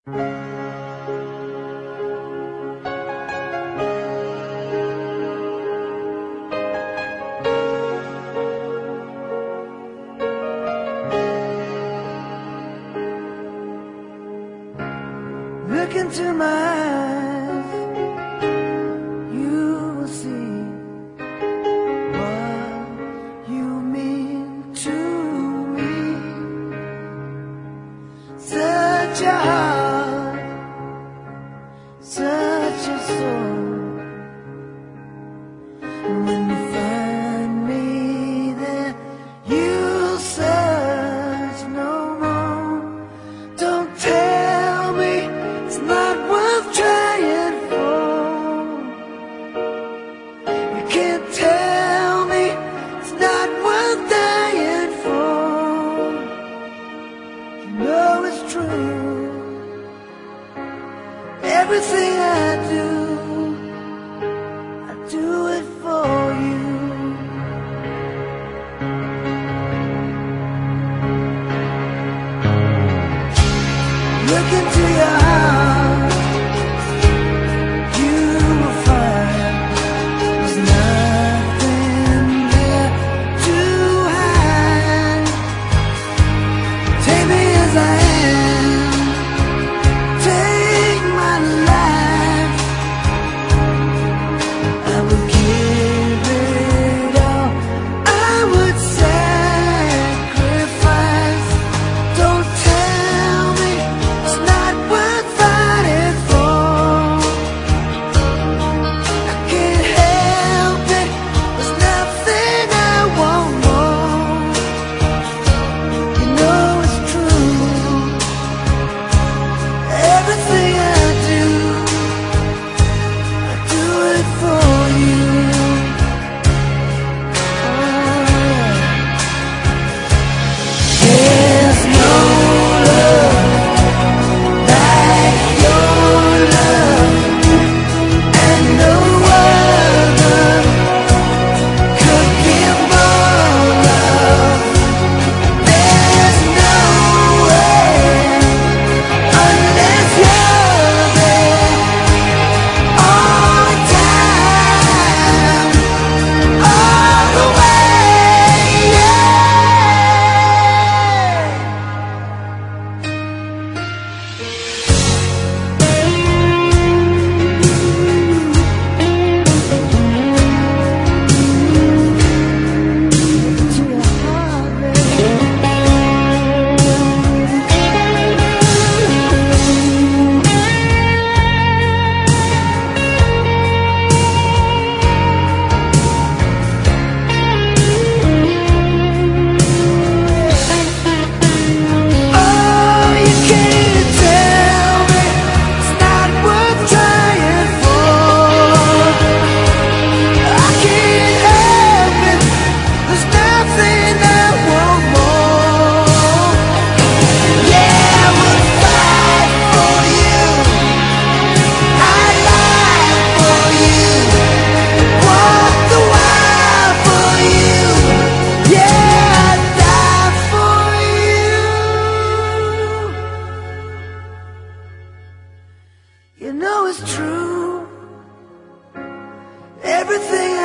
Look into my eyes, you will see what you mean to me. Such a heart, such a soul. When you find me there, you'll search no more. Don't tell me it's not worth trying for. You can't tell me it's not worth dying for. You know it's true. Everything I do it for you. Look into your heart, you will find there's nothing there to hide. Take me as I am, take my life. I would give it all, I would sacrifice. Don't tell me it's not worth fighting for. I can't help it, there's nothing I want more. You know it's true. Everything I do it for you. There's no love like your love, and no other could give more love. There's no way unless you're there all the time, all the way, yeah. To your heart, baby. Oh, you can't tell me it's not worth trying for. I can't help it, there's nothing I want more. Yeah, I would fight for you, I'd lie for you, walk the while for you. Yeah, I'd die for you. You know it's true. Everything